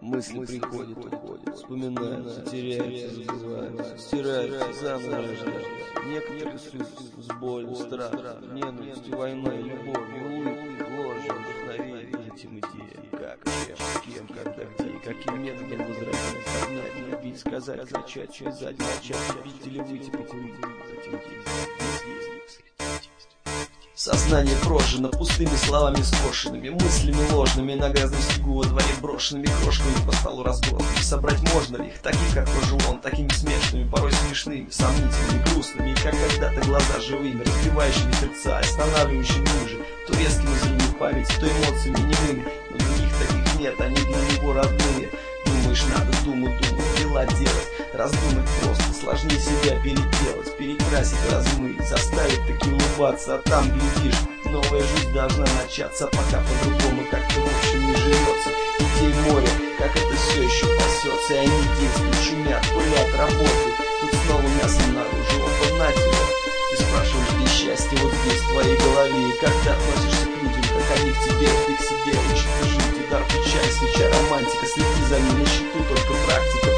Мысли приходят, уходят, вспоминаются, теряются, забываются, стираются, заново рождаются. Некоторые с болью, страхом, ненавистью, войной, любовью, улыбкой, ложью, вдохновением, этим идеям. Как, чем, с кем, когда, где и каким методом возродить, обнять, любить, сказать, кричать, связать, молчать, убить или выйти, покурить, затем действовать. Сознание прожжено пустыми словами скошенными, мыслями ложными, на грязном снегу во дворе брошенными, крошками по столу разбросанными. Собрать можно ли их, таких, как прожил он, такими смешными, порой смешными, сомнительными, грустными, и как когда-то глаза живыми, разбивающими сердца, останавливающими ниже, то резкими зрением памяти, то эмоциями немыми, но других таких нет, они для него родные. Думаешь, надо думать, дела делать, раздумать просто, сложнее себя переделать, перекрасить, размыть, заставить таки улыбаться, а там, глядишь, новая жизнь должна начаться, пока по-другому как-то в общем не живется. Идей море, как это все еще пасется, и они действуют, шумят, пылят, работают, тут снова мясо наружу, опа, на тебя. Ты спрашиваешь, где счастье вот здесь, в твоей голове, и как ты относишься к людям, как они к тебе, ты к себе, учит жить, удар плеча, свеча, романтика, следи за ним, на счету только практика.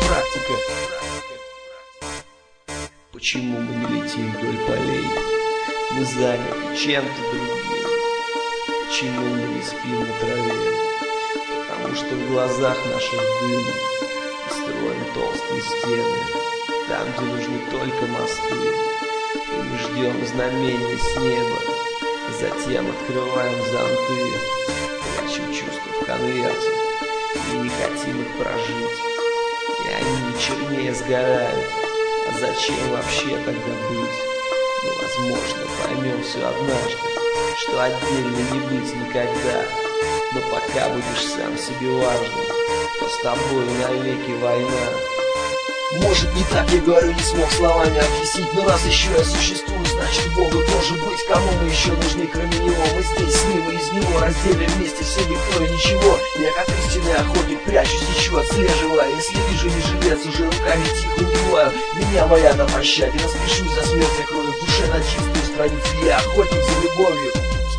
Почему мы не летим вдоль полей? Мы заняты чем-то другим. Почему мы не спим на траве? Потому что в глазах наших дым и строим толстые стены, там, где нужны только мосты. И мы ждем знамения с неба, затем открываем зонты, прячем чувства в конверте и не хотим их прожить. И они чернее сгорают. А зачем вообще тогда быть? Ну, возможно, поймем все однажды, что отдельно не быть никогда. Но пока будешь сам себе важным, то с тобой навеки война. Может, не так я говорю, не смог словами объяснить, но раз еще я существую, значит Богу тоже быть. Кому мы еще нужны, кроме Него? Мы здесь с Ним и из Него разделим вместе все никто и ничего. Я как истинный охотник прячусь, ищу, отслеживая. Если вижу не жилец, уже руками тихо убиваю. Меня моя на пощаде, распишусь за смерть, я крою в душе на чистую страницу. Я охотник за любовью.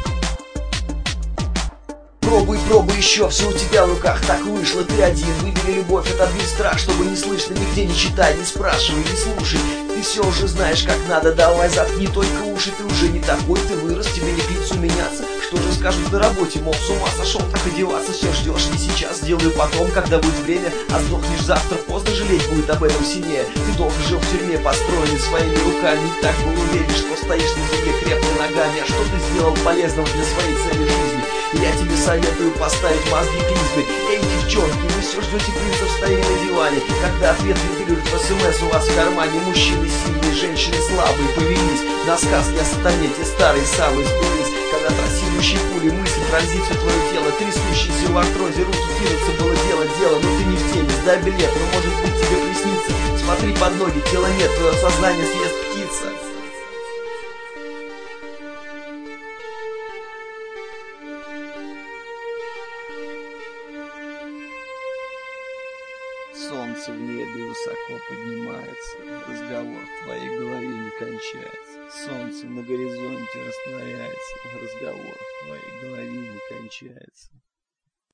Пробуй еще, все у тебя в руках, так вышло, ты один. Выбери любовь, отобей страх, чтобы не слышно, нигде не читай, не спрашивай, не слушай. Ты все уже знаешь, как надо, давай заткни только уши. Ты уже не такой, ты вырос, тебе не к лицу меняться. Что же скажут на работе, мол, с ума сошел, так одеваться. Все ждешь, не сейчас, сделаю потом, когда будет время. А сдохнешь завтра, поздно жалеть будет об этом сильнее. Ты долго жил в тюрьме, построенный своими руками. И так был уверен, что стоишь на земле крепкими ногами. А что ты сделал полезного для своей цели жизни? Я тебе советую поставить мозги клизмы. Эй, девчонки, вы все ждете принцев, стоя на диване. Когда ответ вибрирует в СМС у вас в кармане. Мужчины сильные, женщины слабые повелись на сказки о сатане, те старые самые сбылись. Когда трассирующие пули мысли пронзит все твое тело, трясущиеся в артрозе руки кинутся, было дело, но ты не в теме, сдай билет, но может быть тебе приснится. Смотри под ноги, тела нет, твое сознание съест птица. Солнце в небе высоко поднимается, разговор в твоей голове не кончается. Солнце на горизонте растворяется, разговор в твоей голове не кончается.